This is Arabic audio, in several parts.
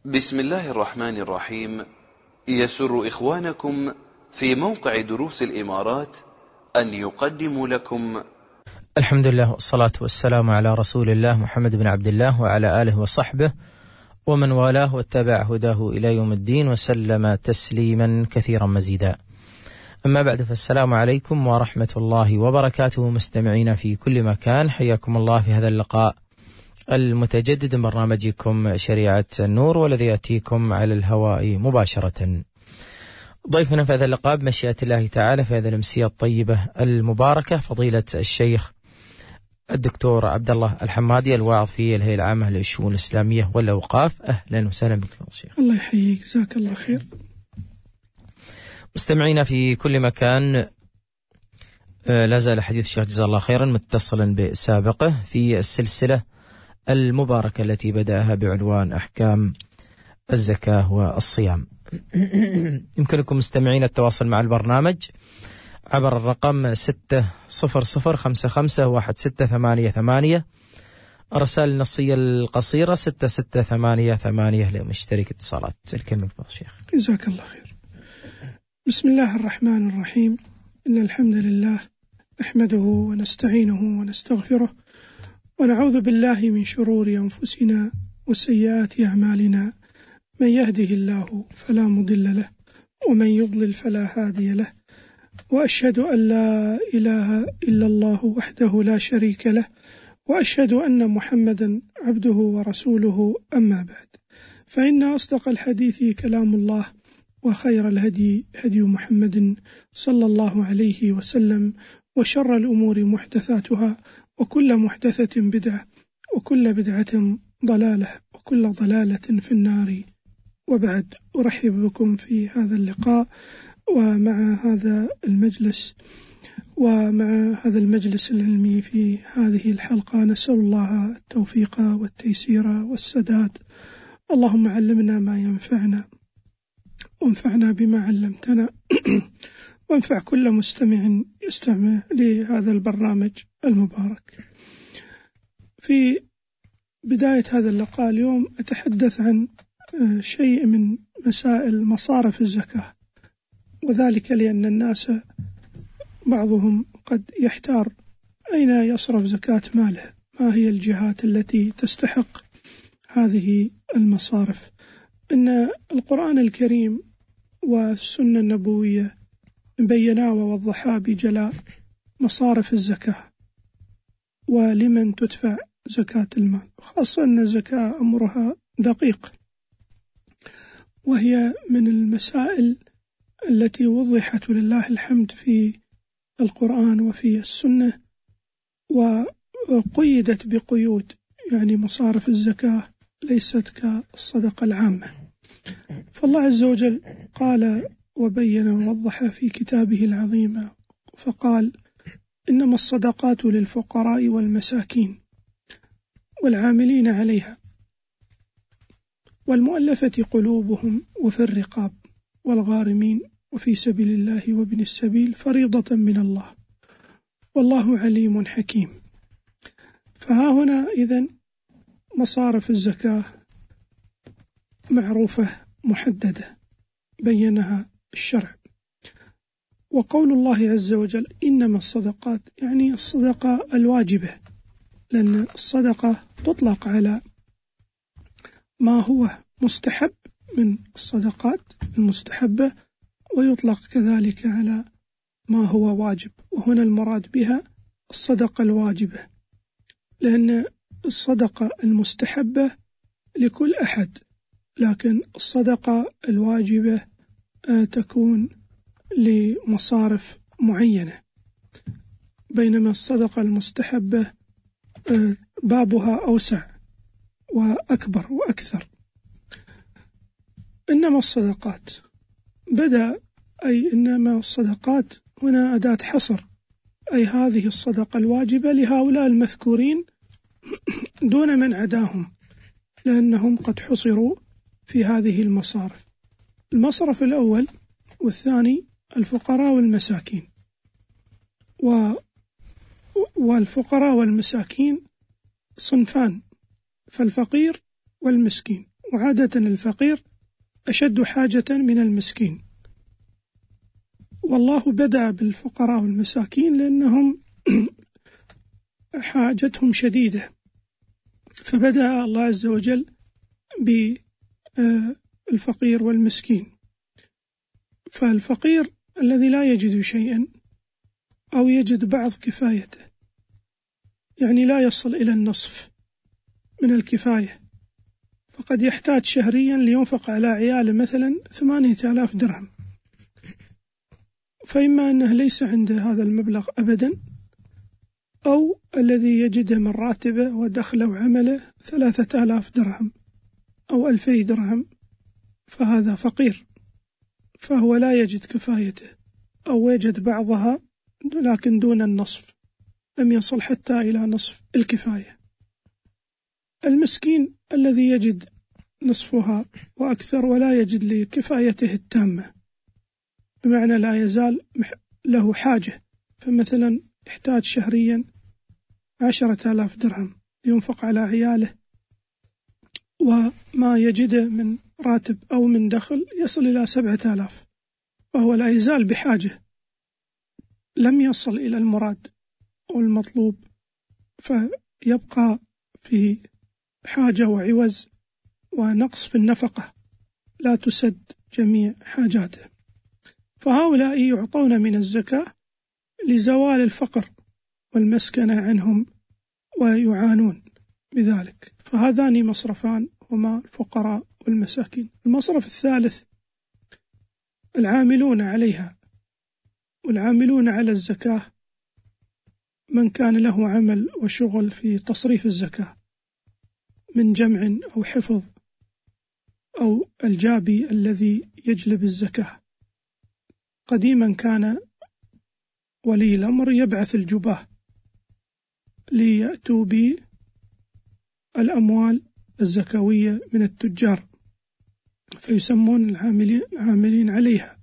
بسم الله الرحمن الرحيم. يسر إخوانكم في موقع دروس الإمارات أن يقدموا لكم الحمد لله والصلاة والسلام على رسول الله محمد بن عبد الله وعلى آله وصحبه ومن والاه واتبع هداه إلى يوم الدين وسلم تسليما كثيرا مزيدا. أما بعد، فالسلام عليكم ورحمة الله وبركاته. مستمعين في كل مكان، حياكم الله في هذا اللقاء المتجدد من برنامجكم شريعة النور، والذي يأتيكم على الهواء مباشرة. ضيفنا في هذا اللقاء بمشيئة الله تعالى في هذه الأمسية الطيبة المباركة فضيلة الشيخ الدكتور عبد الله الحمادي، الواعظ في الهيئة العامة للشؤون الإسلامية والأوقاف. أهلا وسهلا بك الشيخ. الله يحييك، جزاك الله خير. مستمعينا في كل مكان، لا زال حديث الشيخ جزاه الله خيرا متصلا بسابقه في السلسلة المباركة التي بدأها بعنوان أحكام الزكاة والصيام. يمكنكم مستمعين التواصل مع البرنامج عبر الرقم 600551688، الرسائل النصية القصيرة 6688 لمشترك اتصالات. الكلمة لك شيخ. جزاك الله خير. بسم الله الرحمن الرحيم. إن الحمد لله نحمده ونستعينه ونستغفره ونعوذ بالله من شرور أنفسنا وسيئات أعمالنا. من يهده الله فلا مضل له ومن يضلل فلا هادي له، وأشهد أن لا إله إلا الله وحده لا شريك له، وأشهد أن محمدا عبده ورسوله. أما بعد، فإن أصدق الحديث كلام الله، وخير الهدي هدي محمد صلى الله عليه وسلم، وشر الأمور محدثاتها، وكل محدثة بدعة، وكل بدعة ضلالة، وكل ضلالة في النار. وبعد، أرحب بكم في هذا اللقاء ومع هذا المجلس العلمي في هذه الحلقة. نسأل الله التوفيق والتيسير والسداد. اللهم علمنا ما ينفعنا وانفعنا بما علمتنا وانفع كل مستمع يستمع لهذا البرنامج المبارك. في بداية هذا اللقاء اليوم أتحدث عن شيء من مسائل مصارف الزكاة، وذلك لأن الناس بعضهم قد يحتار أين يصرف زكاة ماله، ما هي الجهات التي تستحق هذه المصارف. إن القرآن الكريم والسنة النبوية بينا ووضحا بجلاء مصارف الزكاة ولمن تدفع زكاة المال، خاصة أن الزكاة أمرها دقيق، وهي من المسائل التي وضحت ولله الحمد في القرآن وفي السنة، وقيدت بقيود. يعني مصارف الزكاة ليست كالصدقة العامة. فالله عز وجل قال وبين ووضح في كتابه العظيم فقال: إنما الصدقات للفقراء والمساكين والعاملين عليها والمؤلفة قلوبهم وفي الرقاب والغارمين وفي سبيل الله وابن السبيل فريضة من الله والله عليم حكيم. فها هنا إذن مصارف الزكاة معروفة محددة بينها الشرع. وقول الله عز وجل إنما الصدقات، يعني الصدقة الواجبة، لأن الصدقة تطلق على ما هو مستحب من الصدقات المستحبة، ويطلق كذلك على ما هو واجب، وهنا المراد بها الصدقة الواجبة، لأن الصدقة المستحبة لكل أحد، لكن الصدقة الواجبة تكون لمصارف معينة، بينما الصدقة المستحبة بابها أوسع وأكبر وأكثر. إنما الصدقات إنما الصدقات هنا أداة حصر، أي هذه الصدقة الواجبة لهؤلاء المذكورين دون من عداهم، لأنهم قد حصروا في هذه المصارف. المصرف الأول والثاني الفقراء والمساكين، والفقراء والمساكين صنفان، فالفقير والمسكين، وعادة الفقير أشد حاجة من المسكين، والله بدأ بالفقراء والمساكين لأنهم حاجتهم شديدة، فبدأ الله عز وجل بالفقير والمسكين. فالفقير الذي لا يجد شيئا أو يجد بعض كفايته، يعني لا يصل إلى النصف من الكفاية، فقد يحتاج شهريا لينفق على عياله مثلا 8,000 درهم، فإما أنه ليس عنده هذا المبلغ أبدا، أو الذي يجده من راتبه ودخله وعمله 3,000 درهم أو 2,000 درهم، فهذا فقير، فهو لا يجد كفايته أو يجد بعضها لكن دون النصف، لم يصل حتى إلى نصف الكفاية. المسكين الذي يجد نصفها وأكثر ولا يجد لكفايته التامة، بمعنى لا يزال له حاجة، فمثلا يحتاج شهريا 10,000 درهم ينفق على عياله، وما يجده من راتب أو من دخل يصل إلى 7,000، فهو لا يزال بحاجة، لم يصل إلى المراد والمطلوب، فيبقى في حاجة وعوز ونقص في النفقة، لا تسد جميع حاجاته. فهؤلاء يعطون من الزكاة لزوال الفقر والمسكنة عنهم ويعانون بذلك، فهذان مصرفان هما الفقراء والمساكين. المصرف الثالث العاملون عليها، والعاملون على الزكاة من كان له عمل وشغل في تصريف الزكاة من جمع أو حفظ، أو الجابي الذي يجلب الزكاة. قديما كان ولي الأمر يبعث الجباه ليأتوا بالأموال الزكوية من التجار، فيسمون العاملين عليها،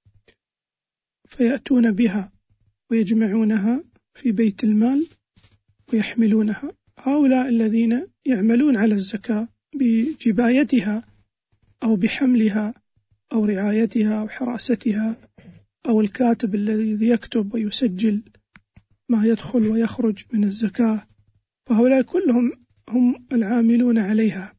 فيأتون بها ويجمعونها في بيت المال ويحملونها. هؤلاء الذين يعملون على الزكاة بجبايتها أو بحملها أو رعايتها أو حراستها، أو الكاتب الذي يكتب ويسجل ما يدخل ويخرج من الزكاة، فهؤلاء كلهم هم العاملون عليها،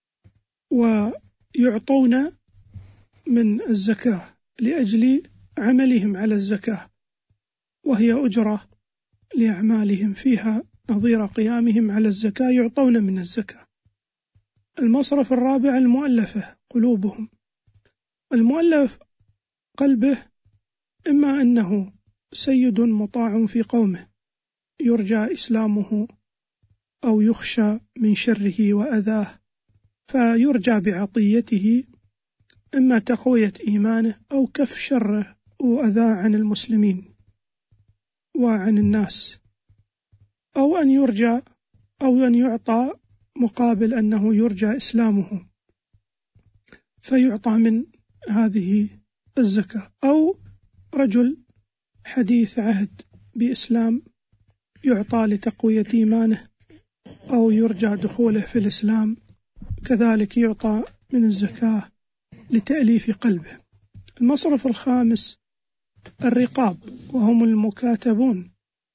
ويعطون من الزكاة لأجل عملهم على الزكاة، وهي أجرة لأعمالهم فيها نظير قيامهم على الزكاة، يعطون من الزكاة. المصرف الرابع المؤلفة قلوبهم. المؤلف قلبه إما أنه سيد مطاع في قومه يرجى إسلامه أو يخشى من شره وأذاه، فيرجى بعطيته إما تقوية إيمانه أو كف شره وأذاه عن المسلمين وعن الناس، أو أن يرجى أو أن يعطى مقابل أنه يرجى إسلامه فيعطى من هذه الزكاة، أو رجل حديث عهد بإسلام يعطى لتقوية إيمانه أو يرجى دخوله في الإسلام، كذلك يعطى من الزكاة لتأليف قلبه. المصرف الخامس الرقاب، وهم المكاتبون،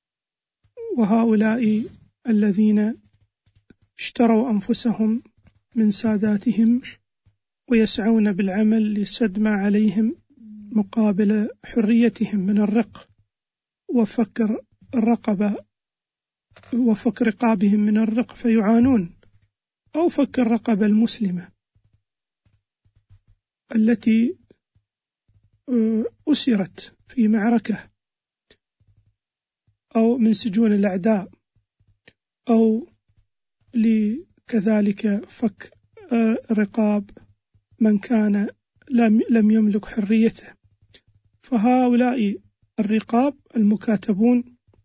وهؤلاء الذين اشتروا أنفسهم من ساداتهم ويسعون بالعمل لسد ما عليهم مقابل حريتهم من الرق وفك الرقبة وفك رقابهم من الرق، فيعانون، أو فك الرقبة المسلمة التي أسرت في معركة أو من سجون الأعداء، أو لكذلك فك رقاب من كان لم يملك حريته. فهؤلاء الرقاب المكاتبون،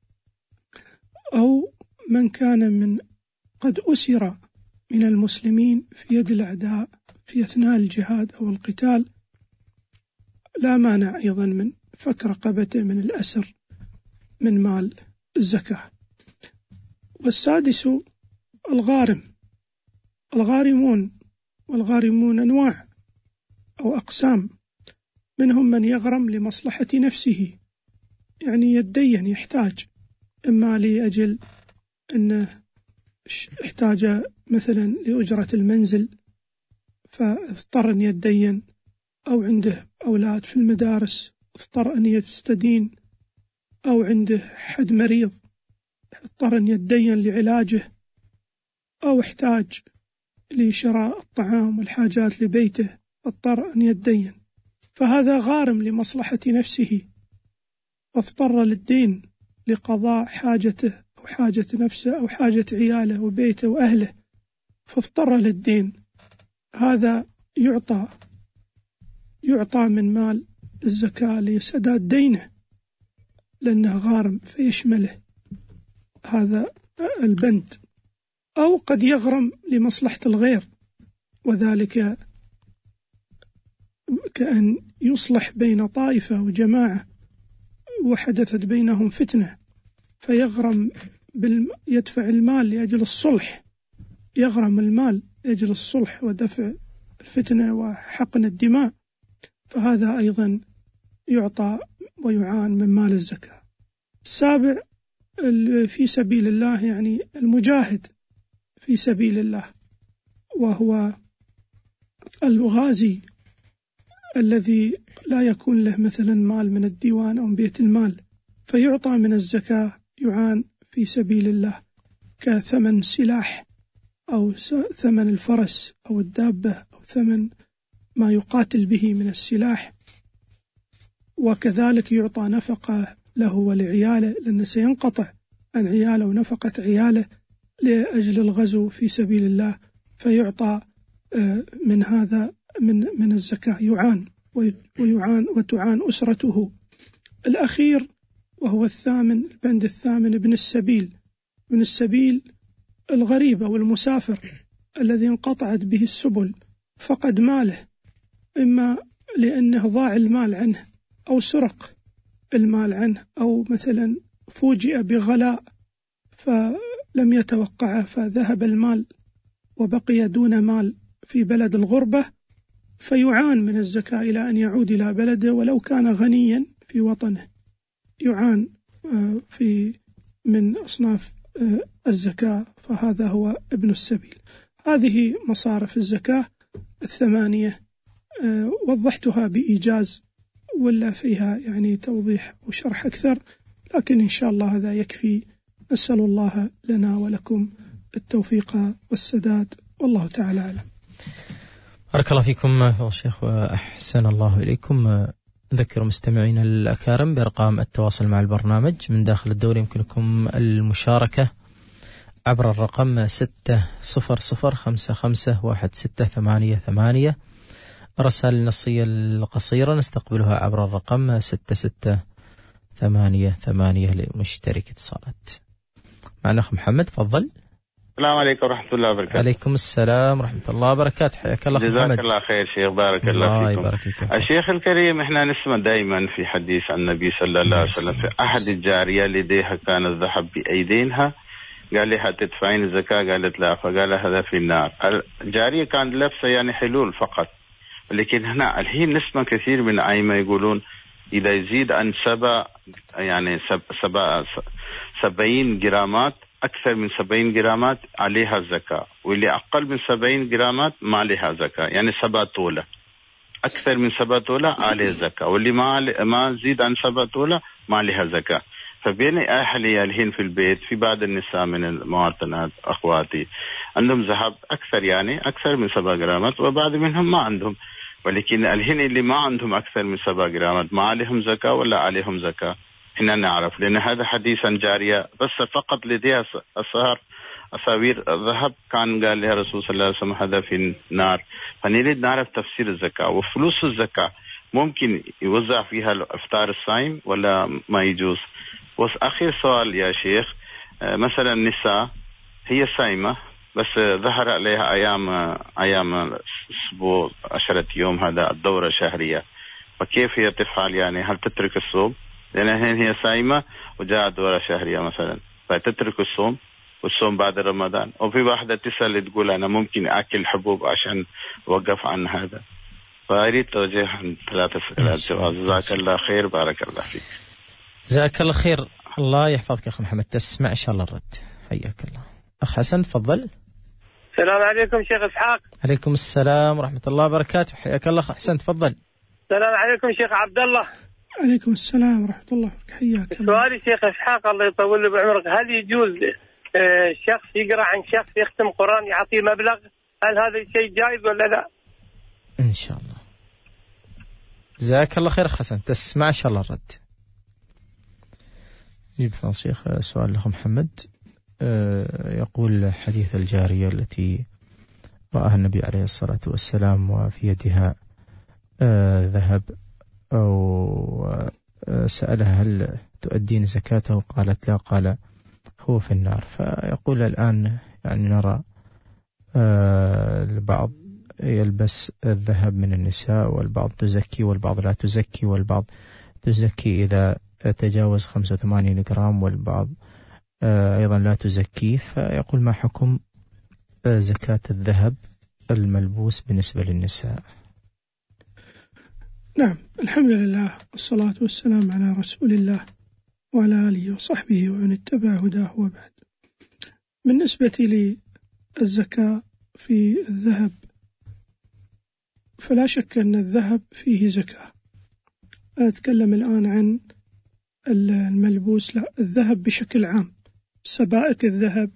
أو من كان من قد أسر من المسلمين في يد الأعداء في أثناء الجهاد أو القتال، لا مانع أيضا من فك رقبته من الأسر من مال الزكاة. والسادس الغارم. الغارمون والغارمون أنواع أو أقسام، منهم من يغرم لمصلحة نفسه، يعني يتدين، يحتاج، إما لأجل أنه احتاج مثلا لأجرة المنزل فاضطر أن يتدين، أو عنده أولاد في المدارس اضطر أن يستدين، أو عنده حد مريض اضطر أن يتدين لعلاجه، أو احتاج لشراء الطعام والحاجات لبيته اضطر أن يتدين، فهذا غارم لمصلحة نفسه واضطر للدين لقضاء حاجته أو حاجة نفسه أو حاجة عياله وبيته وأهله، فاضطر للدين. هذا يعطى من مال الزكاة لسداد دينه لأنه غارم فيشمله هذا البند. أو قد يغرم لمصلحة الغير، وذلك كأن يصلح بين طائفة وجماعة وحدثت بينهم فتنة فيغرم يدفع المال لأجل الصلح، يغرم المال لأجل الصلح ودفع الفتنة وحقن الدماء، فهذا أيضا يعطى ويعان من مال الزكاة. السابع في سبيل الله، يعني المجاهد في سبيل الله، وهو الغازي الذي لا يكون له مثلا مال من الديوان أو من بيت المال، فيعطى من الزكاة يعان في سبيل الله كثمن سلاح أو ثمن الفرس أو الدابة أو ثمن ما يقاتل به من السلاح. وكذلك يعطى نفقة له ولعياله، لأنه سينقطع عن عياله ونفقة عياله لأجل الغزو في سبيل الله، فيعطى من هذا من الزكاة يعان وتعان أسرته. الأخير وهو الثامن، البند الثامن، ابن السبيل الغريب أو المسافر الذي انقطعت به السبل، فقد ماله، إما لأنه ضاع المال عنه أو سرق المال عنه، أو مثلا فوجئ بغلاء فلم يتوقعه فذهب المال وبقي دون مال في بلد الغربة، فيعان من الزكاة إلى أن يعود إلى بلده ولو كان غنيا في وطنه، يعان من أصناف الزكاة، فهذا هو ابن السبيل. هذه مصارف الزكاة الثمانية، وضحتها بإيجاز، ولا فيها يعني توضيح وشرح أكثر، لكن إن شاء الله هذا يكفي. نسأل الله لنا ولكم التوفيق والسداد، والله تعالى أعلم. بارك الله فيكم فضل الشيخ وأحسن الله إليكم. نذكر مستمعينا الأكارم بأرقام التواصل مع البرنامج من داخل الدولة. يمكنكم المشاركة عبر الرقم 600551688. رسائل النصية القصيرة نستقبلها عبر الرقم 6688 لمشترك اتصالات. معنا أخ محمد، تفضل. السلام عليكم ورحمة الله وبركاته. عليكم السلام ورحمة الله وبركاته، حياك الله محمد. جزاك الله خير شيخ، بارك الله فيكم. الشيخ الكريم، احنا نسمع دائما في حديث عن النبي صلى الله عليه وسلم في أحد الجارية لديها كان الذهب بأيدينها، قال لها تدفعين الزكاة، قالت لا، فقال هذا في النار. الجارية كان لابسة يعني حلول فقط، لكن هنا الحين نسمع كثير من أئمة يقولون إذا يزيد عن 70 جرامات، أكثر من 70 جرامات عليها زكاة، واللي أقل من 70 جرامات ما عليها زكاة، يعني 7 تولة. أكثر من 7 تولة عليه زكاة، واللي ما زيد عن 7 تولة ما عليها زكاة. فبين أهلي الحين في البيت في بعض النساء من المواطنات أخواتي عندهم ذهب أكثر، يعني أكثر من 7 جرامات، وبعض منهم ما عندهم، ولكن الحين اللي ما عندهم أكثر من 7 جرامات ما عليهم زكاة ولا عليهم زكاة؟ هنا نعرف، لأن هذا حديث عن جارية بس فقط لديها أساوير ذهب، كان قال لها رسول صلى الله عليه وسلم هذا في النار. فنريد نعرف تفسير الزكاة، وفلوس الزكاة ممكن يوزع فيها الإفطار الصائم ولا ما يجوز؟ وآخر سؤال يا شيخ، مثلا النساء هي صائمة بس ظهر عليها أيام أسبوع 10 يوم، هذا الدورة الشهرية، فكيف هي تفعل؟ يعني هل تترك الصوم؟ لأن هي صائمة وجاء دورة شهرية مثلا، فتترك الصوم؟ والصوم بعد رمضان. وفي واحدة تسأل تقول أنا ممكن أكل حبوب عشان أوقف عن هذا. فأريد توجيه عن 3 سؤالات. جزاك الله خير، بارك الله فيك. جزاك الله خير، الله يحفظك أخ محمد، تسمع إن شاء الله الرد. حياك الله. أخ حسن تفضل. السلام عليكم شيخ إسحاق. عليكم السلام ورحمة الله وبركاته، حياك الله أخ حسن تفضل. السلام عليكم شيخ عبد الله. عليكم السلام ورحمة الله وبركاته، حياك الله. سؤالي شيخ إسحاق الله يطول لي بعمرك، هل يجوز شخص يقرأ عن شخص يختم قرآن يعطيه مبلغ؟ هل هذا الشيء جائز ولا لا؟ إن شاء الله. جزاك الله خير حسن، تسمع إن شاء الله الرد. يبقى شيخ سؤال لأخ محمد. يقول حديث الجارية التي رآها النبي عليه الصلاة والسلام وفي يدها ذهب، أو سألها هل تؤدين زكاته؟ قالت لا. قال هو في النار. فيقول الآن يعني نرى البعض يلبس الذهب من النساء، والبعض تزكي والبعض لا تزكي، والبعض تزكي إذا تجاوز 85 جرام، والبعض أيضا لا تزكي. فيقول ما حكم زكاة الذهب الملبوس بالنسبة للنساء؟ نعم، الحمد لله والصلاة والسلام على رسول الله وعلى آله وصحبه ومن اتبع هداه وبعد. بالنسبة للزكاة في الذهب، فلا شك أن الذهب فيه زكاة. أتكلم الآن عن الملبوس، لا، الذهب بشكل عام، سبائك الذهب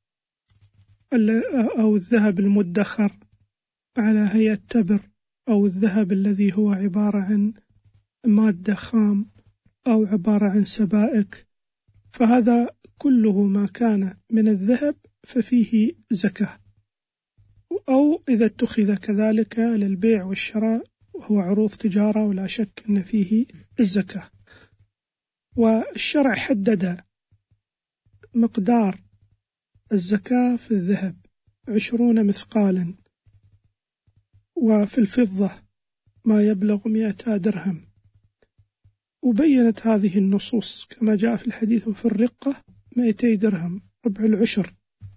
أو الذهب المدخر على هيئة تبر، أو الذهب الذي هو عبارة عن مادة خام أو عبارة عن سبائك، فهذا كله ما كان من الذهب ففيه زكاة. أو إذا اتخذ كذلك للبيع والشراء وهو عروض تجارة، ولا شك أن فيه الزكاة. والشرع حدد مقدار الزكاة في الذهب 20 مثقالا، وفي الفضة ما يبلغ 200 درهم. وبينت هذه النصوص كما جاء في الحديث: وفي الرقة 200 درهم ربع العشر.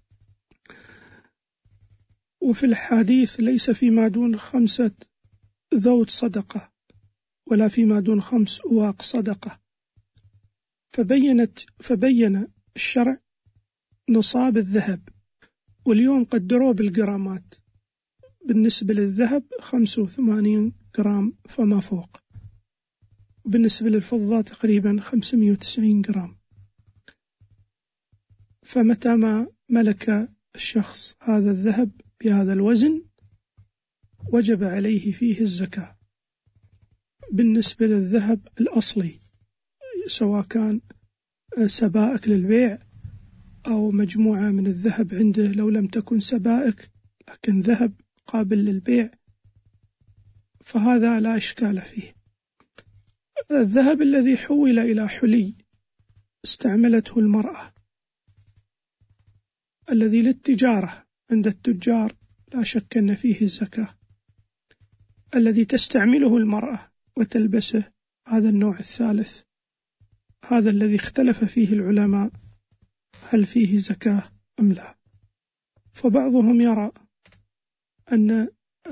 وفي الحديث: ليس فيما دون 5 ذود صدقة، ولا فيما دون 5 أواق صدقة. فبين الشرع نصاب الذهب، واليوم قدروه بالجرامات. بالنسبة للذهب 85 جرام فما فوق، وبالنسبة للفضة تقريبا 590 جرام. فمتى ما ملك الشخص هذا الذهب بهذا الوزن وجب عليه فيه الزكاة. بالنسبة للذهب الأصلي، سواء كان سبائك للبيع أو مجموعة من الذهب عنده لو لم تكن سبائك لكن ذهب قابل للبيع، فهذا لا إشكال فيه. الذهب الذي حول إلى حلي استعملته المرأة الذي للتجارة عند التجار، لا شك أن فيه الزكاة. الذي تستعمله المرأة وتلبسه، هذا النوع الثالث، هذا الذي اختلف فيه العلماء هل فيه زكاة أم لا. فبعضهم يرى أن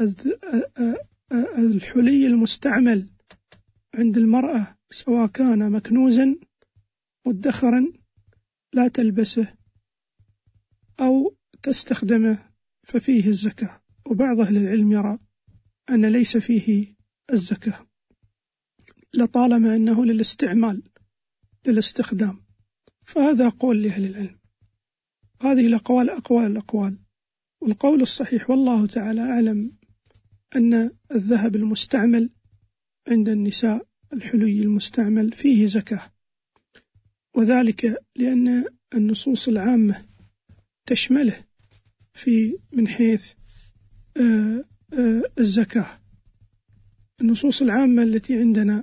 الحلي المستعمل عند المرأة سواء كان مكنوزا مدخرا لا تلبسه أو تستخدمه ففيه الزكاة. وبعض أهل العلم يرى أن ليس فيه الزكاة لطالما أنه للاستعمال للاستخدام. فهذا قول لأهل العلم. هذه الأقوال أقوال الأقوال، والقول الصحيح والله تعالى أعلم أن الذهب المستعمل عند النساء، الحلي المستعمل فيه زكاة، وذلك لأن النصوص العامة تشمله من حيث الزكاة. النصوص العامة التي عندنا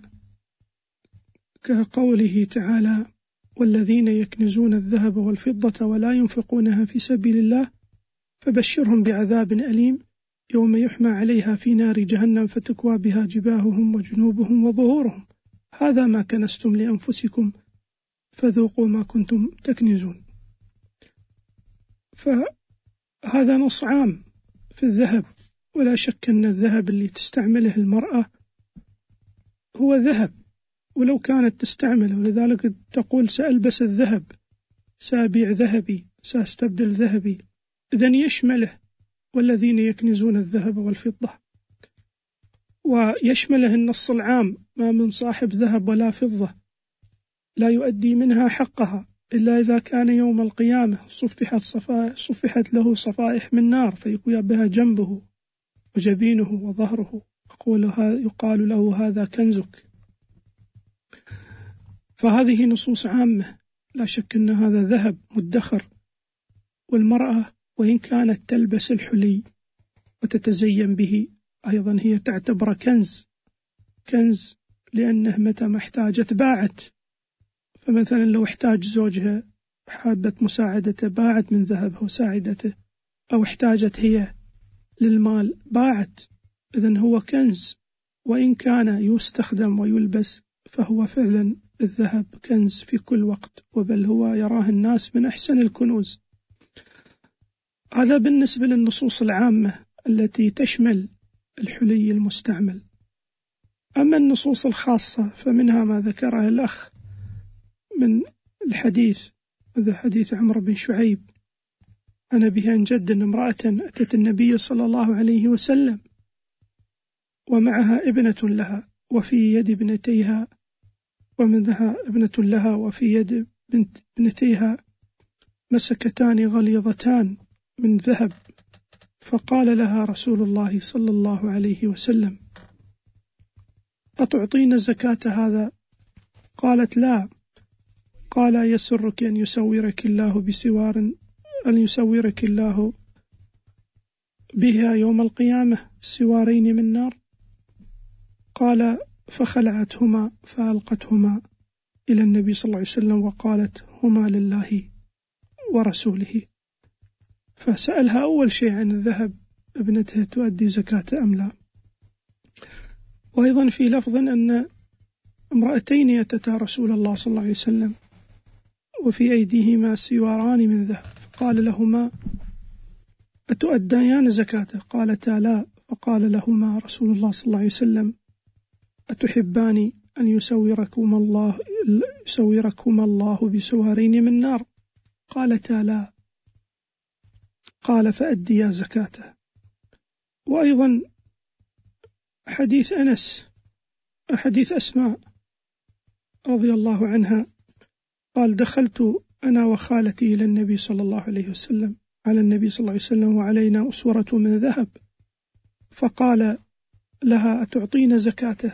كقوله تعالى: والذين يكنزون الذهب والفضة ولا ينفقونها في سبيل الله فبشرهم بعذاب أليم يوم يحمى عليها في نار جهنم فتكوى بها جباههم وجنوبهم وظهورهم هذا ما كنزتم لأنفسكم فذوقوا ما كنتم تكنزون. فهذا نص عام في الذهب، ولا شك أن الذهب اللي تستعمله المرأة هو ذهب ولو كانت تستعمله، ولذلك تقول سألبس الذهب، سأبيع ذهبي، سأستبدل ذهبي، إذن يشمله والذين يكنزون الذهب والفضة، ويشمله النص العام ما من صاحب ذهب ولا فضة لا يؤدي منها حقها إلا إذا كان يوم القيامة صفحت له صفائح من نار فيكوي بها جنبه وجبينه وظهره، يقال له هذا كنزك. فهذه نصوص عامة، لا شك أن هذا ذهب مدخر. والمرأة وإن كانت تلبس الحلي وتتزين به أيضا هي تعتبر كنز لأنه متى ما احتاجت باعت. فمثلا لو احتاج زوجها حابة مساعدته باعت من ذهبها وساعدته، أو احتاجت هي للمال باعت. إذن هو كنز، وإن كان يستخدم ويلبس فهو فعلا الذهب كنز في كل وقت، وبل هو يراه الناس من أحسن الكنوز. هذا بالنسبة للنصوص العامة التي تشمل الحلي المستعمل. أما النصوص الخاصة فمنها ما ذكره الأخ من الحديث، هذا حديث عمرو بن شعيب عن أبيه عن جد أن امرأة أتت النبي صلى الله عليه وسلم ومعها ابنة لها وفي يد ابنتيها، ومنها ابنة لها وفي يد ابنتيها مسكتان غليظتان من ذهب. فقال لها رسول الله صلى الله عليه وسلم: أتعطين زكاة هذا؟ قالت: لا. قال: يسرك أن يسورك الله بسوار، أن يسورك الله بها يوم القيامة سوارين من نار؟ قال: فخلعتهما فألقتهما إلى النبي صلى الله عليه وسلم وقالت: هما لله ورسوله. فسألها أول شيء عن الذهب، ابنتها تؤدي زكاة أم لا. وأيضا في لفظ أن امرأتين يتتا رسول الله صلى الله عليه وسلم وفي أيديهما سواران من ذهب، فقال لهما: أتؤديان زكاته؟ قالتا: لا. فقال لهما رسول الله صلى الله عليه وسلم: أتحبان أن يسوركما الله بسوارين من نار؟ قالتا: لا. قال: فأديا زكاته. وأيضا حديث حديث أسماء رضي الله عنها قال: دخلت أنا وخالتي إلى النبي صلى الله عليه وسلم، على النبي صلى الله عليه وسلم وعلينا أسورة من ذهب، فقال لها: أتعطين زكاته؟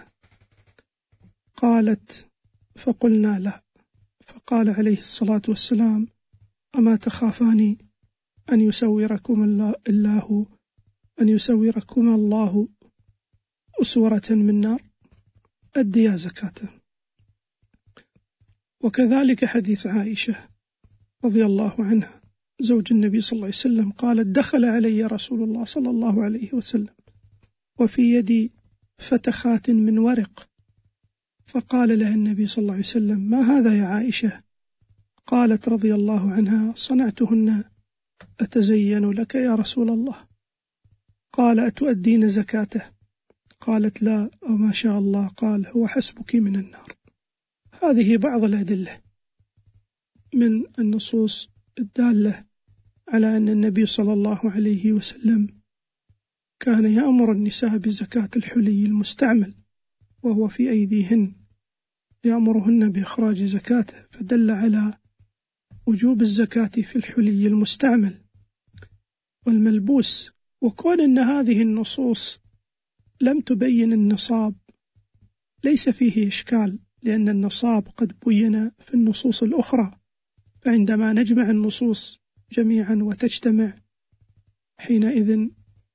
قالت: فقلنا لا. فقال عليه الصلاة والسلام: أما تخافان أن يسوركما الله أسورة من نار؟ أديا زكاته. وكذلك حديث عائشة رضي الله عنها زوج النبي صلى الله عليه وسلم قالت: دخل علي رسول الله صلى الله عليه وسلم وفي يدي فتخات من ورق، فقال لها النبي صلى الله عليه وسلم: ما هذا يا عائشة؟ قالت رضي الله عنها: صنعتهن أتزين لك يا رسول الله. قال: أتؤدين زكاته؟ قالت: لا. أو ما شاء الله. قال: هو حسبك من النار. هذه بعض الأدلة من النصوص الدالة على أن النبي صلى الله عليه وسلم كان يأمر النساء بزكاة الحلي المستعمل وهو في أيديهن، يأمرهن بإخراج زكاته، فدل على وجوب الزكاة في الحلي المستعمل والملبوس. وكون أن هذه النصوص لم تبين النصاب ليس فيه إشكال، لأن النصاب قد بين في النصوص الأخرى، فعندما نجمع النصوص جميعا وتجتمع حينئذ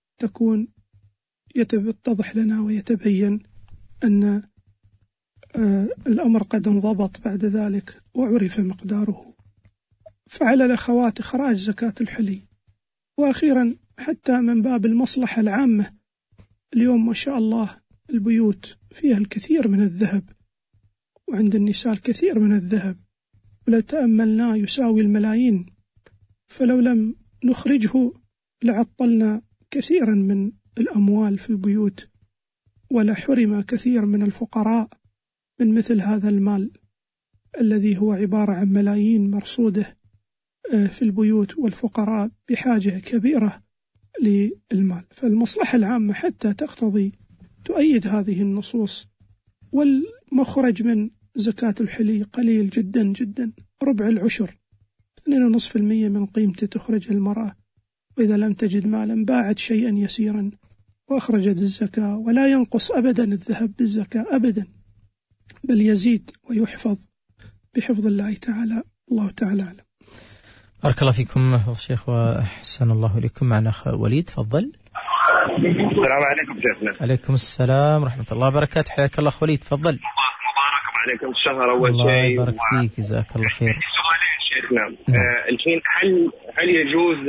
يتضح لنا ويتبين أن الأمر قد انضبط بعد ذلك وعرف مقداره. فعلى الأخوات إخراج زكاة الحلي. وأخيرا حتى من باب المصلحة العامة، اليوم ما شاء الله البيوت فيها الكثير من الذهب، وعند النساء الكثير من الذهب، ولا تأملنا يساوي الملايين. فلو لم نخرجه لعطلنا كثيرا من الأموال في البيوت، ولحرم كثير من الفقراء من مثل هذا المال الذي هو عبارة عن ملايين مرصودة في البيوت، والفقراء بحاجة كبيرة للمال. فالمصلحة العامة حتى تقتضي تؤيد هذه النصوص. والمخرج من زكاة الحلي قليل جدا جدا، ربع العشر، 2.5% من قيمته تخرج المرأة، وإذا لم تجد مالا باعت شيئا يسيرا وأخرجت الزكاة. ولا ينقص أبدا الذهب بالزكاة أبدا، بل يزيد ويحفظ بحفظ الله تعالى. الله تعالى أعلم. بارك الله فيكم الشيخ وأحسن الله إليكم. معنا أخ وليد، تفضل. السلام عليكم شيخنا. عليكم السلام ورحمة الله وبركاته. حياك الله أخ وليد، تفضل. مبارك عليكم الشهر أول شيء. الله يبارك فيك، جزاك الله خير. سؤالين شيخنا. الحين هل يجوز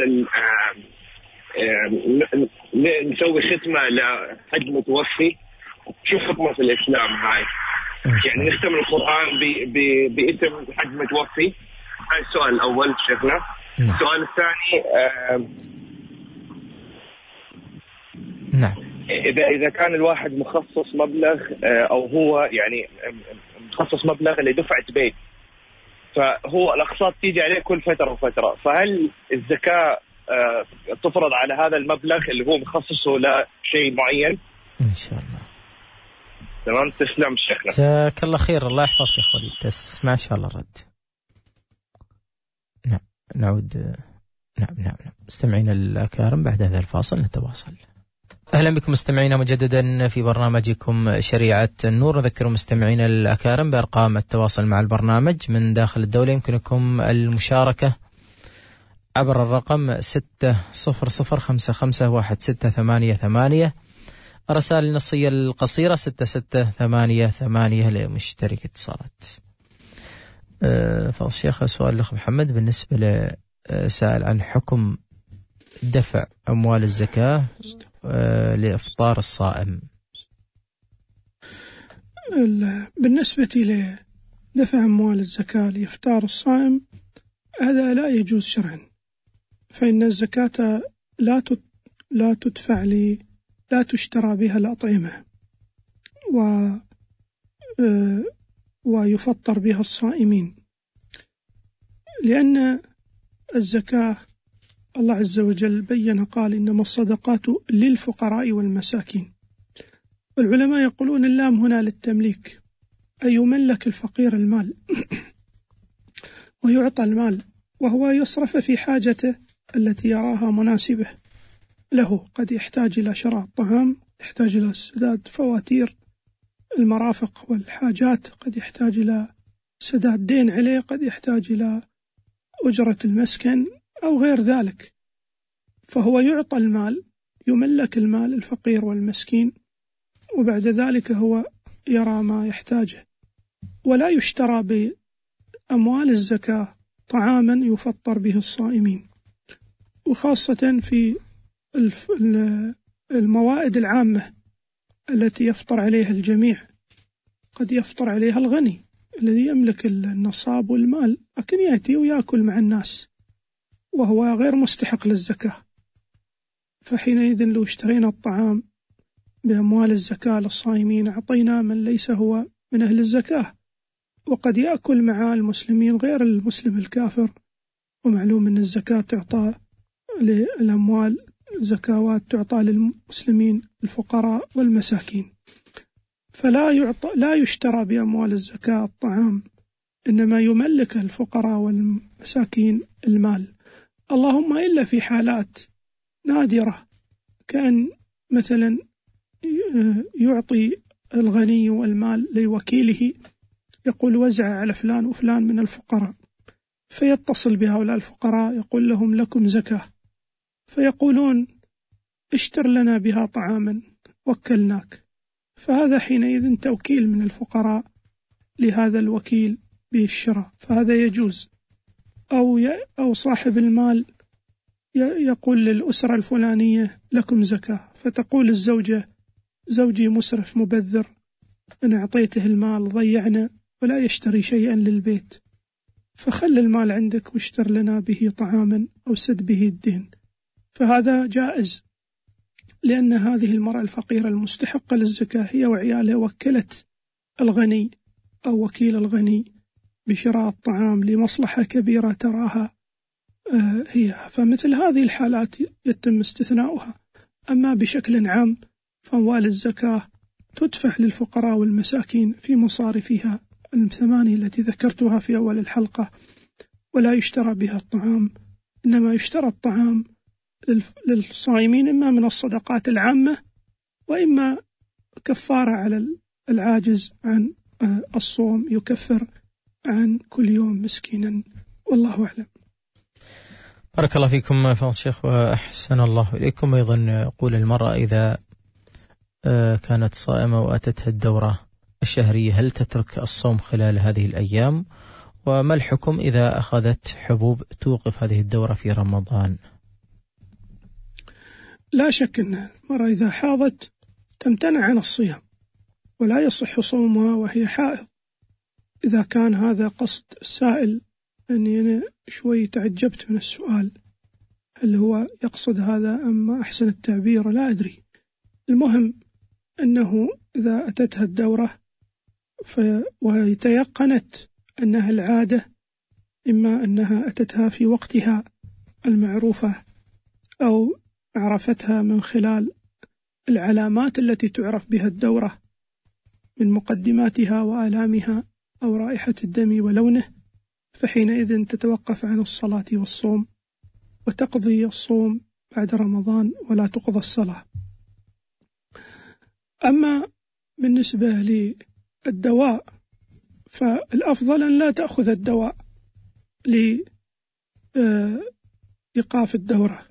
نسوي ختمة لحد متوفي؟ شو حكمه في الإسلام هاي؟ يعني نختم القرآن باسم حد متوفي؟ هاي السؤال الأول شيخنا. السؤال الثاني، نعم، إذا كان الواحد مخصص مبلغ أو هو يعني مخصص مبلغ لدفعة بيت، فهو الأقساط تيجي عليه كل فترة وفترة، فهل الزكاة تفرض على هذا المبلغ اللي هو مخصصه لشيء معين؟ إن شاء الله. تمام، تسلم شيخنا. جزاك الله خير، الله يحفظك يا أخوي. تسمع إن شاء الله الرد. نعم، نعود. نعم. مستمعين الأكارم، بعد هذا الفاصل نتواصل. أهلا بكم مستمعينا مجددا في برنامجكم شريعة النور. نذكر مستمعين الأكارم بأرقام التواصل مع البرنامج من داخل الدولة. يمكنكم المشاركة عبر الرقم 600551688. الرسائل النصية القصيرة 6688 لمشترك اتصالات. فضل الشيخ، سؤال الأخ محمد بالنسبة لسائل عن حكم دفع أموال الزكاة لإفطار الصائم. بالنسبة لدفع أموال الزكاة لإفطار الصائم، هذا لا يجوز شرعا، فإن الزكاة لا تدفع لا تشترى بها الأطعمة ويفطر بها الصائمين، لأن الزكاة الله عز وجل بين قال إنما الصدقات للفقراء والمساكين. والعلماء يقولون اللام هنا للتمليك، أي يملك الفقير المال ويعطى المال وهو يصرف في حاجته التي يراها مناسبة له. قد يحتاج إلى شراء الطعام، يحتاج إلى سداد فواتير المرافق والحاجات، قد يحتاج إلى سداد دين عليه، قد يحتاج إلى أجرة المسكن أو غير ذلك. فهو يعطى المال، يملك المال الفقير والمسكين، وبعد ذلك هو يرى ما يحتاجه. ولا يشترى بأموال الزكاة طعاما يفطر به الصائمين، وخاصة في الموائد العامة التي يفطر عليها الجميع. قد يفطر عليها الغني الذي يملك النصاب والمال، لكن يأتي ويأكل مع الناس وهو غير مستحق للزكاة. فحينئذ لو اشترينا الطعام بأموال الزكاة للصائمين أعطينا من ليس هو من أهل الزكاة، وقد يأكل مع المسلمين غير المسلم الكافر. ومعلوم أن الزكاة تعطى للأموال، زكوات تعطى للمسلمين الفقراء والمساكين. لا يشترى بأموال الزكاة الطعام، إنما يملك الفقراء والمساكين المال. اللهم إلا في حالات نادرة، كأن مثلا يعطي الغني المال لوكيله، يقول وزع على فلان وفلان من الفقراء، فيتصل بهؤلاء الفقراء يقول لهم لكم زكاة، فيقولون اشتر لنا بها طعاما وكلناك. فهذا حينئذ توكيل من لهذا الوكيل بالشراء، فهذا يجوز. أو صاحب المال يقول للأسرة الفلانية لكم زكاة، فتقول الزوجة زوجي مسرف مبذر، أنا أعطيته المال ضيعنا ولا يشتري شيئا للبيت، فخل المال عندك واشتر لنا به طعاما أو سد به الدين، فهذا جائز، لأن هذه المرأة الفقيرة المستحقة للزكاة هي وعيالها وكلت الغني أو وكيل الغني بشراء الطعام لمصلحة كبيرة تراها هي، فمثل هذه الحالات يتم استثناؤها. أما بشكل عام فأموال الزكاة تدفع للفقراء والمساكين في مصارفها 8 التي ذكرتها في أول الحلقة، ولا يشترى بها الطعام، إنما يشترى الطعام للصائمين إما من الصدقات العامة وإما كفارة على العاجز عن الصوم، يكفر عن كل يوم مسكينا، والله أعلم. بارك الله فيكم فضل الشيخ وأحسن الله إليكم. أيضا يقول المرأة إذا كانت صائمة وأتتها الدورة الشهرية هل تترك الصوم خلال هذه الأيام؟ وما الحكم إذا أخذت حبوب توقف هذه الدورة في رمضان؟ لا شك أن المرأة إذا حاضت تمتنع عن الصيام ولا يصح صومها وهي حائض. إذا كان هذا قصد السائل، أني أنا شوي تعجبت من السؤال، هل هو يقصد هذا أم أحسن التعبير لا أدري. المهم أنه إذا أتتها الدورة وتيقنت أنها العادة، إما أنها أتتها في وقتها المعروفة أو عرفتها من خلال العلامات التي تعرف بها الدورة من مقدماتها وآلامها أو رائحة الدم ولونه، فحينئذ تتوقف عن الصلاة والصوم وتقضي الصوم بعد رمضان ولا تقضى الصلاة. أما بالنسبة للدواء فالأفضل أن لا تأخذ الدواء لإيقاف الدورة،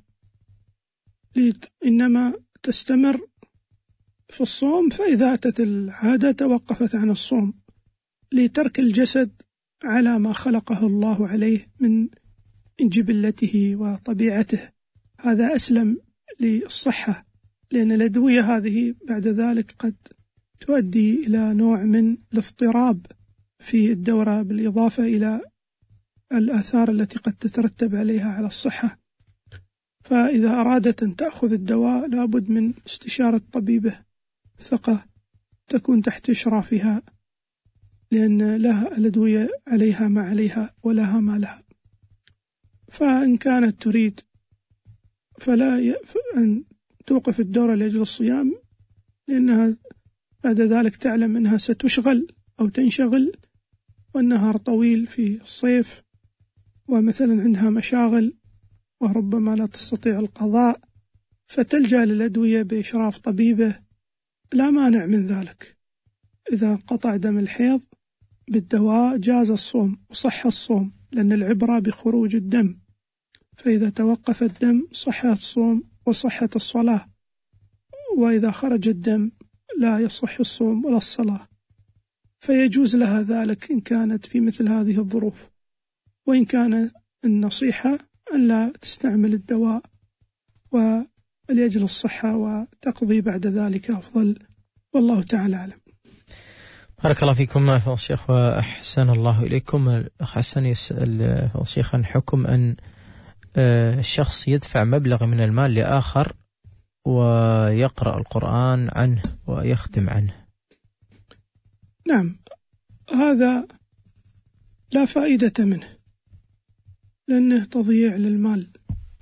إنما تستمر في الصوم، فإذا أتت العادة توقفت عن الصوم لترك الجسد على ما خلقه الله عليه من جبلته وطبيعته. هذا أسلم للصحة، لأن الأدوية هذه بعد ذلك قد تؤدي إلى نوع من الاضطراب في الدورة، بالإضافة إلى الآثار التي قد تترتب عليها على الصحة. فإذا أرادت أن تأخذ الدواء لابد من استشارة طبيبه ثقة تكون تحت إشرافها، لأن لها الأدوية عليها ما عليها ولها ما لها. فإن كانت تريد فلا أن توقف الدورة لأجل الصيام، لأنها بعد ذلك تعلم أنها ستشغل أو تنشغل، والنهار طويل في الصيف، ومثلا عندها مشاغل وربما لا تستطيع القضاء، فتلجأ للأدوية بإشراف طبيبه، لا مانع من ذلك. إذا انقطع دم الحيض بالدواء جاز الصوم وصح الصوم، لأن العبرة بخروج الدم، فإذا توقف الدم صح الصوم وصحت الصلاة، وإذا خرج الدم لا يصح الصوم ولا الصلاة، فيجوز لها ذلك إن كانت في مثل هذه الظروف. وإن كان النصيحة أن لا تستعمل الدواء ولأجل الصحة وتقضي بعد ذلك أفضل، والله تعالى أعلم. بارك الله فيكم فضل الشيخ وأحسن الله إليكم. الأخ حسن يسأل فضل الشيخ عن حكم أن الشخص يدفع مبلغ من المال لآخر ويقرأ القرآن عنه ويختم عنه. نعم، هذا لا فائدة منه، لأنه تضييع للمال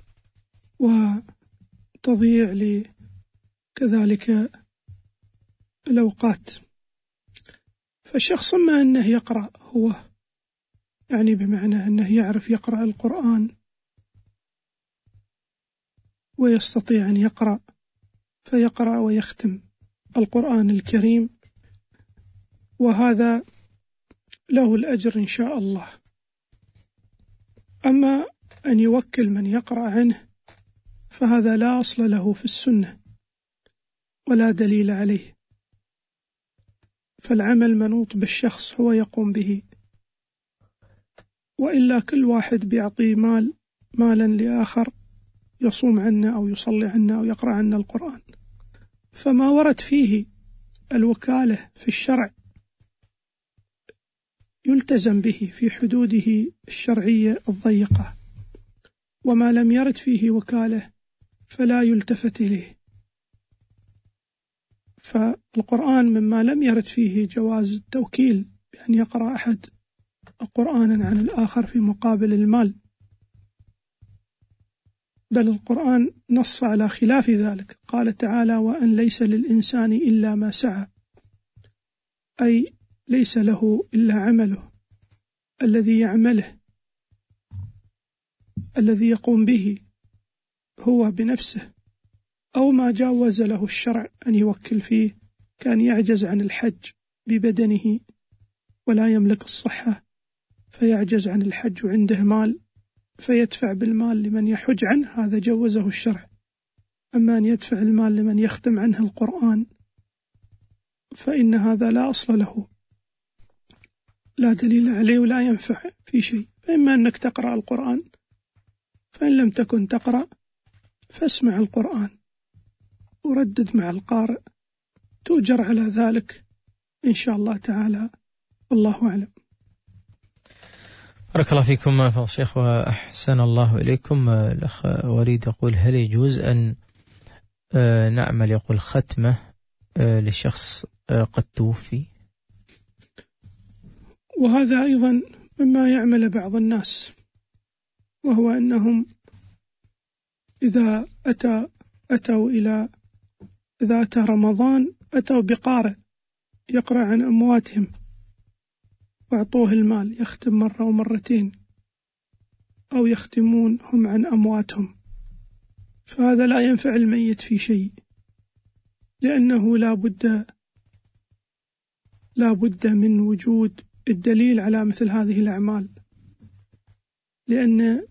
وتضييع كذلك الأوقات. فالشخص ما أنه يقرأ هو، يعني بمعنى أنه يعرف يقرأ القرآن ويستطيع أن يقرأ، فيقرأ ويختم القرآن الكريم، وهذا له الأجر إن شاء الله. أما أن يوكل من يقرأ عنه فهذا لا أصل له في السنة ولا دليل عليه، فالعمل منوط بالشخص هو يقوم به، وإلا كل واحد بيعطي مالا لآخر يصوم عنا أو يصلي عنا أو يقرأ عنا القرآن. فما ورد فيه الوكالة في الشرع يلتزم به في حدوده الشرعية الضيقة، وما لم يرد فيه وكالة فلا يلتفت إليه. فالقرآن مما لم يرد فيه جواز التوكيل بأن يقرأ أحد قرآنا عن الآخر في مقابل المال، بل القرآن نص على خلاف ذلك. قال تعالى: وأن ليس للإنسان إلا ما سعى، أي ليس له إلا عمله الذي يعمله، الذي يقوم به هو بنفسه، أو ما جاوز له الشرع أن يوكل فيه، كان يعجز عن الحج ببدنه ولا يملك الصحة فيعجز عن الحج وعنده مال فيدفع بالمال لمن يحج عنه، هذا جوزه الشرع. أما أن يدفع المال لمن يختم عنه القرآن فإن هذا لا أصل له، لا دليل عليه ولا ينفع في شيء. فإما أنك تقرأ القرآن، فإن لم تكن تقرأ فاسمع القرآن وردد مع القارئ، تؤجر على ذلك إن شاء الله تعالى، والله أعلم. بارك الله فيكم فضل الشيخ وأحسن الله إليكم. الأخ وليد يقول: هل يجوز أن نعمل يقول ختمة لشخص قد توفي؟ وهذا أيضا مما يعمل بعض الناس، وهو أنهم إذا أتى رمضان أتوا بقارئ يقرأ عن أمواتهم وأعطوه المال يختم مرة ومرتين، أو يختمون هم عن أمواتهم، فهذا لا ينفع الميت في شيء، لأنه لا بد من وجود الدليل على مثل هذه الأعمال، لأن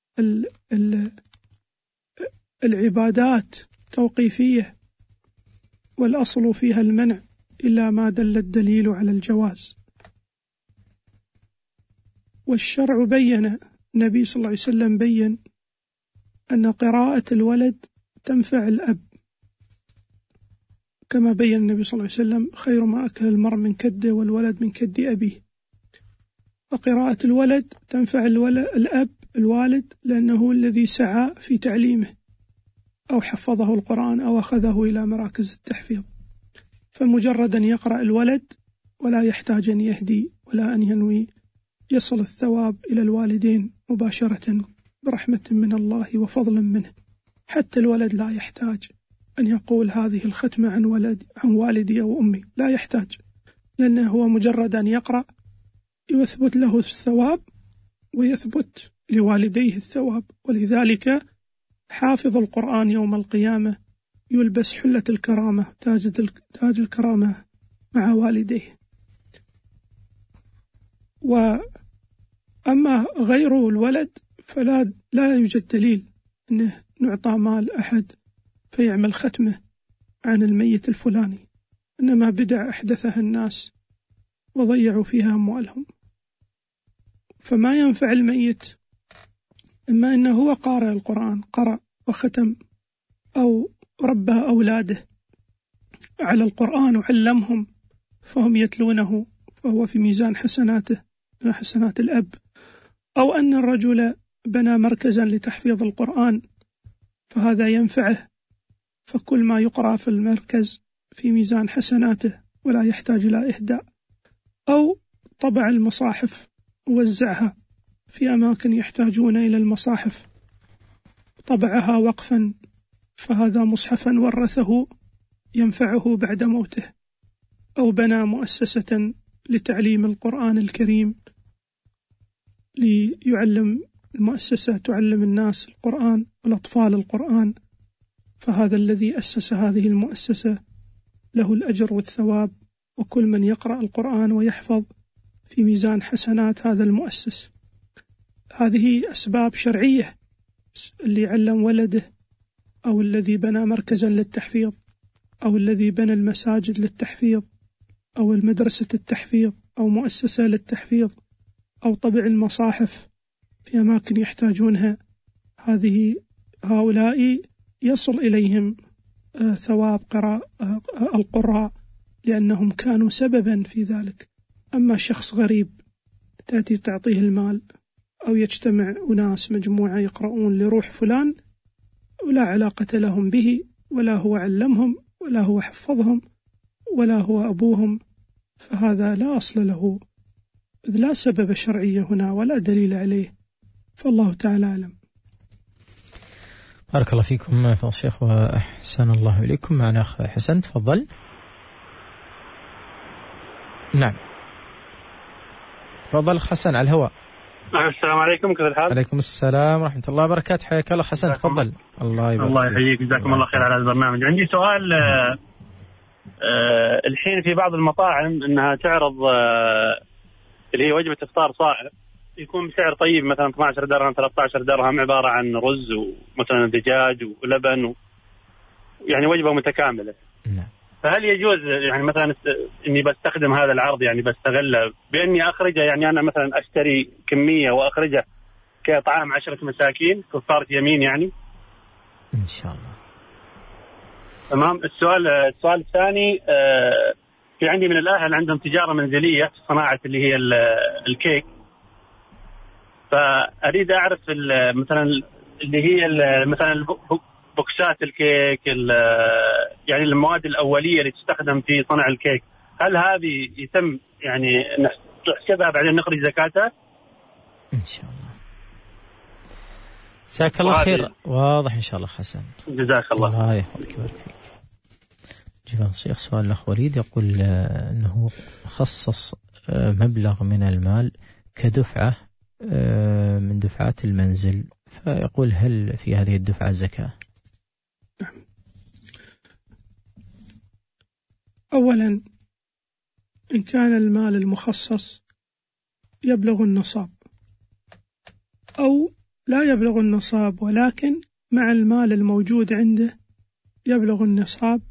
العبادات توقيفية والأصل فيها المنع إلا ما دل الدليل على الجواز. والشرع بين، النبي صلى الله عليه وسلم بين أن قراءة الولد تنفع الأب، كما بين النبي صلى الله عليه وسلم: خير ما أكل المرء من كده والولد من كد أبيه. فقراءة الولد تنفع الوالد لأنه الذي سعى في تعليمه، أو حفظه القرآن أو أخذه إلى مراكز التحفيظ. فمجرد أن يقرأ الولد ولا يحتاج أن يهدي ولا أن ينوي، يصل الثواب إلى الوالدين مباشرة برحمة من الله وفضل منه. حتى الولد لا يحتاج أن يقول هذه الختمة عن والدي أو أمي، لا يحتاج، لأنه هو مجرد أن يقرأ يثبت له الثواب ويثبت لوالديه الثواب. ولذلك حافظ القرآن يوم القيامة يلبس حلة الكرامة، تاج الكرامة مع والديه. وأما غير الولد فلا يوجد دليل أنه نعطى مال أحد فيعمل ختمة عن الميت الفلاني، إنما بدع أحدثها الناس وضيعوا فيها أموالهم. فما ينفع الميت إما أنه هو قارئ القرآن، قرأ وختم، أو ربى أولاده على القرآن وعلمهم فهم يتلونه، فهو في ميزان حسناته حسنات الأب. أو أن الرجل بنى مركزا لتحفيظ القرآن فهذا ينفعه، فكل ما يقرأ في المركز في ميزان حسناته ولا يحتاج إلى إهداء. أو طبع المصاحف ووزعها في أماكن يحتاجون إلى المصاحف، طبعها وقفا، فهذا مصحفا ورثه ينفعه بعد موته. أو بنى مؤسسة لتعليم القرآن الكريم، ليعلم المؤسسة تعلم الناس القرآن والأطفال القرآن، فهذا الذي أسس هذه المؤسسة له الأجر والثواب، وكل من يقرأ القرآن ويحفظ في ميزان حسنات هذا المؤسس. هذه أسباب شرعية، اللي علم ولده، أو الذي بنى مركزا للتحفيظ، أو الذي بنى المساجد للتحفيظ، أو المدرسة التحفيظ، أو مؤسسة للتحفيظ، أو طبع المصاحف في أماكن يحتاجونها، هؤلاء يصل إليهم ثواب القراء لأنهم كانوا سببا في ذلك. أما شخص غريب تأتي تعطيه المال، أو يجتمع أناس مجموعة يقرؤون لروح فلان ولا علاقة لهم به، ولا هو علمهم ولا هو حفظهم ولا هو أبوهم، فهذا لا أصل له، إذ لا سبب شرعي هنا ولا دليل عليه، فالله تعالى أعلم. بارك الله فيكم فضل الشيخ وأحسن الله إليكم. معنا أخ حسن، تفضل. نعم تفضل حسن على الهواء. السلام عليكم، كيف الحال؟ عليكم السلام ورحمة الله وبركاته، حياك الله حسن، تفضل. الله يبارك. الله يحييك، جزاكم الله خير على البرنامج. عندي سؤال. الحين في بعض المطاعم انها تعرض اللي هي وجبة افطار صائم، يكون بسعر طيب، مثلا 12 درهم 13 درهم، عبارة عن رز ومثلا دجاج ولبن يعني وجبة متكاملة. نعم. فهل يجوز يعني مثلا اني بستخدم هذا العرض، يعني بستغله باني اخرجه، يعني انا مثلا اشتري كمية واخرجه كطعام 10 مساكين كفارة يمين يعني؟ ان شاء الله. تمام. السؤال الثاني، في عندي من الاهل عندهم تجارة منزلية في صناعة اللي هي الكيك، فاريد اعرف مثلا اللي هي مثلا بوكسات الكيك، يعني المواد الأولية اللي تستخدم في صنع الكيك، هل هذه يتم يعني نحسبها بعدين نخرج زكاتها؟ إن شاء الله. جزاك الله خير. واضح إن شاء الله حسن، جزاك الله. الله يحفظك ويبارك فيك. جزاك الشيخ. سؤال الأخ وليد يقول أنه خصص مبلغ من المال كدفعة من دفعات المنزل، فيقول هل في هذه الدفعة زكاة؟ أولا، إن كان المال المخصص يبلغ النصاب أو لا يبلغ النصاب ولكن مع المال الموجود عنده يبلغ النصاب،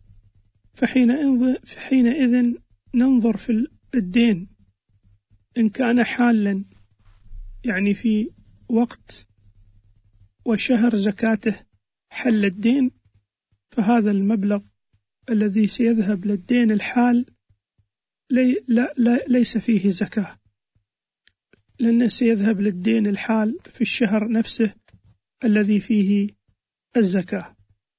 فحينئذ ننظر في الدين، إن كان حالا يعني في وقت وشهر زكاته حل الدين، فهذا المبلغ الذي سيذهب للدين الحال ليس فيه زكاة، لأنه سيذهب للدين الحال في الشهر نفسه الذي فيه الزكاة.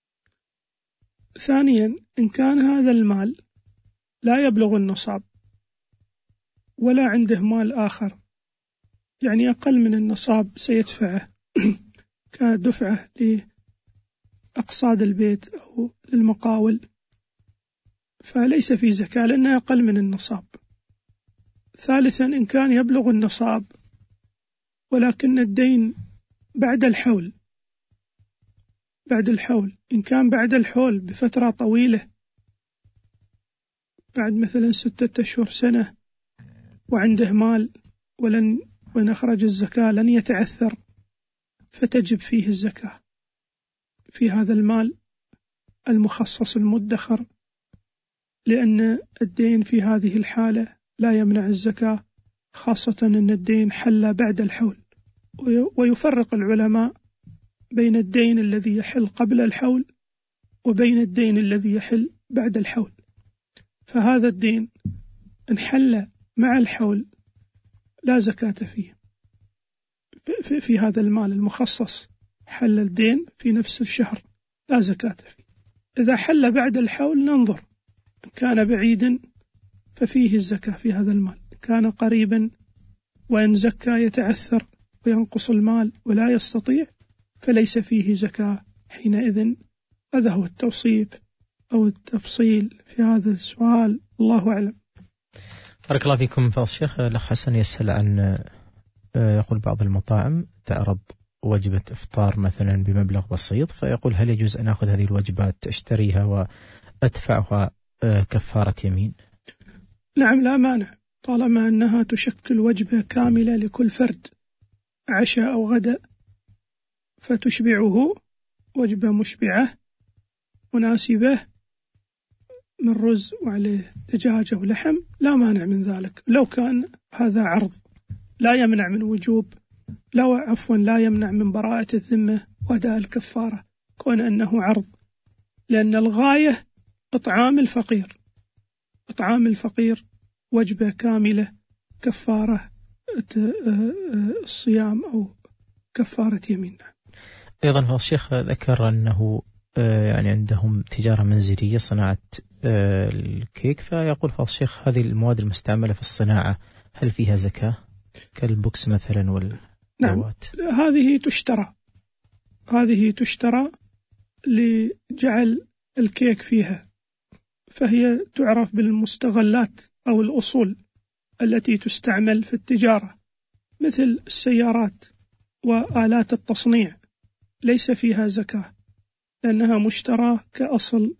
ثانيا، إن كان هذا المال لا يبلغ النصاب ولا عنده مال آخر يعني أقل من النصاب سيدفعه كدفعة لأقصاد البيت أو للمقاول، فليس في زكاة لأنه أقل من النصاب. ثالثا، إن كان يبلغ النصاب ولكن الدين بعد الحول، إن كان بعد الحول بفترة طويلة، بعد مثلا 6 أشهر سنة، وعنده مال وإن أخرج الزكاة لن يتعثر، فتجب فيه الزكاة في هذا المال المخصص المدخر، لأن الدين في هذه الحالة لا يمنع الزكاة، خاصة أن الدين حل بعد الحول. ويفرق العلماء بين الدين الذي يحل قبل الحول وبين الدين الذي يحل بعد الحول. فهذا الدين إن حل مع الحول لا زكاة فيه، في هذا المال المخصص حل الدين في نفس الشهر لا زكاة فيه. إذا حل بعد الحول ننظر، إن كان بعيدا ففيه الزكاة في هذا المال، كان قريبا وإن زكى يتعثر وينقص المال ولا يستطيع فليس فيه زكاة حينئذ. هذا هو التوصيف أو التفصيل في هذا السؤال، الله أعلم. بارك الله فيكم فضل الشيخ. الأخ حسن يسأل عن يقول بعض المطاعم تعرض وجبة إفطار مثلا بمبلغ بسيط، فيقول هل يجوز أن أخذ هذه الوجبات أشتريها وأدفعها كفارة يمين؟ نعم، لا مانع، طالما أنها تشكل وجبة كاملة لكل فرد، عشاء أو غداء، فتشبعه وجبة مشبعة مناسبة من رز وعليه دجاجة ولحم، لا مانع من ذلك. لو كان هذا عرض لا يمنع من وجوب، لا يمنع من براءة الذمة وأداء الكفارة، كون أنه عرض، لأن الغاية إطعام الفقير، وجبة كاملة كفارة الصيام أو كفارة يمين. أيضا فضل الشيخ ذكر أنه يعني عندهم تجارة منزلية صناعة الكيك، فيقول فضل الشيخ هذه المواد المستعملة في الصناعة هل فيها زكاة كالبوكس مثلا والدوات؟ نعم، هذه تشترى لجعل الكيك فيها، فهي تعرف بالمستغلات أو الأصول التي تستعمل في التجارة، مثل السيارات وآلات التصنيع ليس فيها زكاة لأنها مشترى كأصل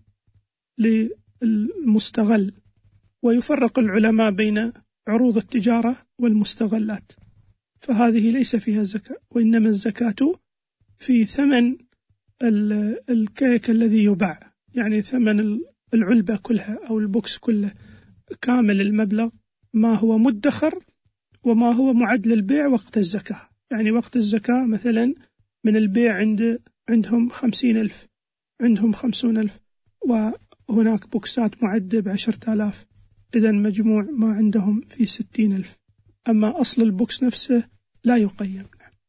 للمستغل. ويفرق العلماء بين عروض التجارة والمستغلات، فهذه ليس فيها زكاة، وإنما الزكاة في ثمن الكيك الذي يباع، يعني ثمن العلبة كلها أو البوكس كله كامل المبلغ، ما هو مدخر وما هو معد للبيع وقت الزكاة. يعني وقت الزكاة مثلا من البيع عندهم 50,000، عندهم 50,000، وهناك بوكسات معدة ب10,000، إذا مجموع ما عندهم في 60,000. أما أصل البوكس نفسه لا يقيم.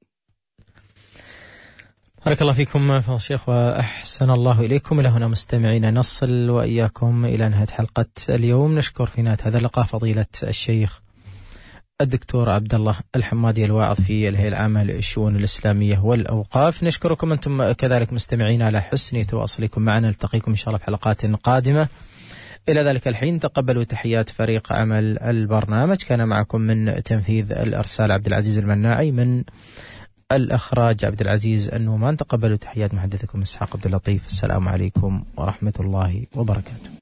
بارك الله فيكم فضل الشيخ وأحسن الله إليكم. إلى هنا مستمعين نصل وإياكم إلى نهاية حلقة اليوم. نشكر في نهاية هذا اللقاء فضيلة الشيخ الدكتور عبد الله الحمادي الواعظ في الهيئة العامة للشؤون الإسلامية والأوقاف. نشكركم أنتم كذلك مستمعين على حسن تواصلكم معنا. نلتقيكم إن شاء الله في حلقات قادمة. إلى ذلك الحين تقبلوا تحيات فريق عمل البرنامج. كان معكم من تنفيذ الأرسال عبد العزيز المناعي، من الإخراج عبد العزيز النومان. تقبلوا تحيات محدثكم إسحاق عبد اللطيف. السلام عليكم ورحمة الله وبركاته.